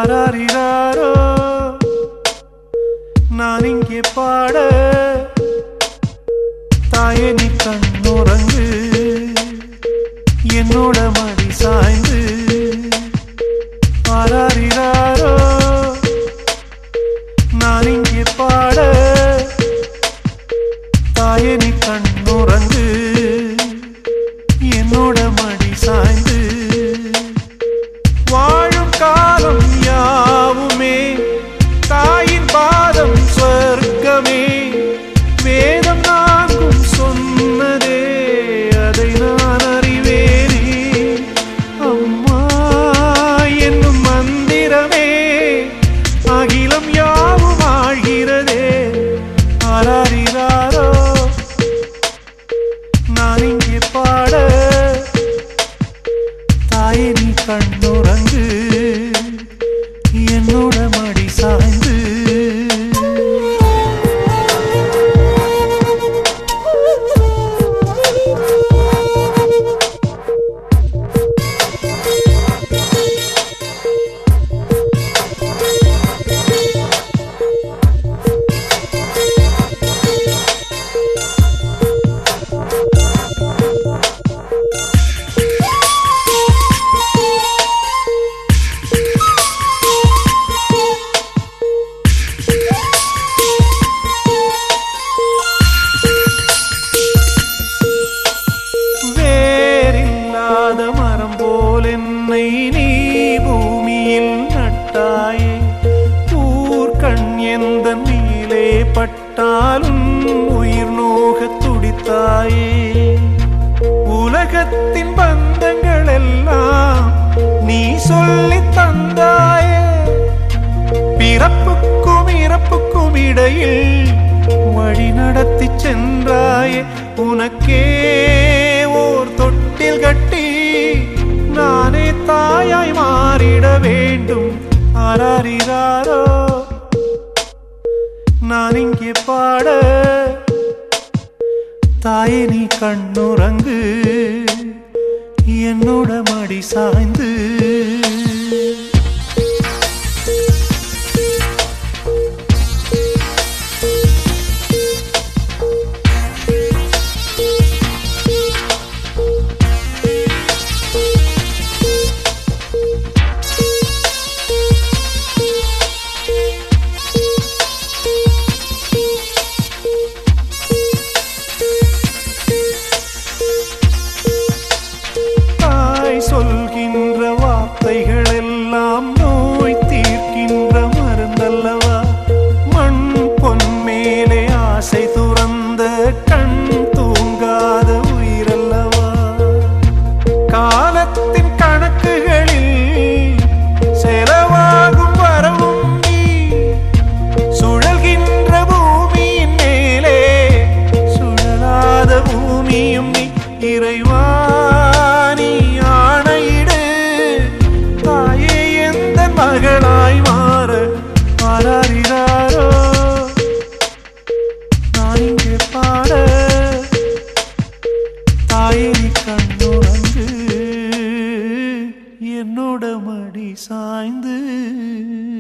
ஆராரிராரோ நான் இங்கே பாட தாயே நீ கண்ணுறங்கு என்னோட மடி சாய்ந்து ஆராரிராரோ நான் இங்கே பாட தாயே நீ கண்ணுறங்கு என்னோட மடி சாய்ந்து வாழும் காலம் யாவுமே தாயின் பாதம் சொர்க்கமே வேதம் நான்கும் சொன்னதே அதை நான் அறிவேனே அம்மா என்னும் மந்திரமே அகிலம் யாவும் ஆழ்கிறதே ஆராரிராரோ நான் இங்கே பாட தாயே நீ கண்ணுறங்கு என்னோட மடி சாய்ந்து நீ பூமியில் நட்டாயே ஊர்கண் எந்த நீலே பட்டாலும் உயிர் நோக துடித்தாயே உலகத்தின் பந்தங்கள் எல்லாம் நீ சொல்லி தந்தாயே பிறப்புக்கும் இறப்புக்கும் இடையில் வழி நடத்தி சென்றாயே உனக்கே ஓர் தொட்டில் கட்டி நானே தாயாய் மாறிட வேண்டும் ஆராரிராரோ நான் இங்கே பாட தாயே நீ கண்ணுறங்கு என்னோட மடி சாய்ந்து சொல்கின்ற வார்த்தைகள் எல்லாம் நோய் தீர்க்கின்ற மருந்தல்லவா மண் பொன் மேலே ஆசை துறந்த கண் தூங்காத உயிரல்லவா காலத்தின் கணக்குகளில் செலவாகும் வரவும் நீ சுழல்கின்ற பூமியின் மேலே சுழலாத பூமியும் நீ இறைவா மகளாய் மாற ஆராரிராரோ நான் இங்கே பாட தாயே நீ கண்ணுறங்கு என்னோட மடி சாய்ந்து